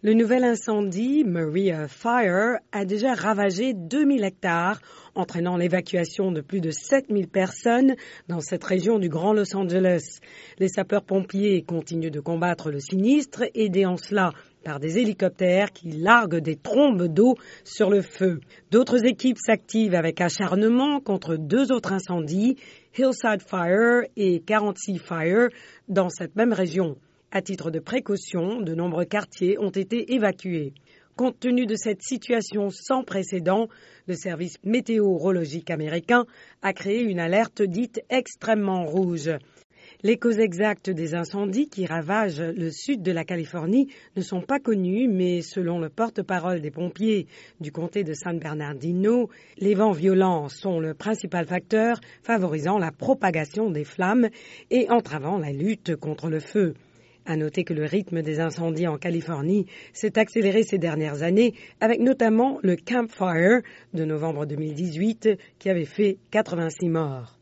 Le nouvel incendie, Maria Fire, a déjà ravagé 2000 hectares, entraînant l'évacuation de plus de 7000 personnes dans cette région du Grand Los Angeles. Les sapeurs-pompiers continuent de combattre le sinistre, aidés en cela par des hélicoptères qui larguent des trombes d'eau sur le feu. D'autres équipes s'activent avec acharnement contre 2 autres incendies, Hillside Fire et 46 Fire, dans cette même région. À titre de précaution, de nombreux quartiers ont été évacués. Compte tenu de cette situation sans précédent, le service météorologique américain a créé une alerte dite extrêmement rouge. Les causes exactes des incendies qui ravagent le sud de la Californie ne sont pas connues, mais selon le porte-parole des pompiers du comté de San Bernardino, les vents violents sont le principal facteur favorisant la propagation des flammes et entravant la lutte contre le feu. À noter que le rythme des incendies en Californie s'est accéléré ces dernières années, avec notamment le Camp Fire de novembre 2018 qui avait fait 86 morts.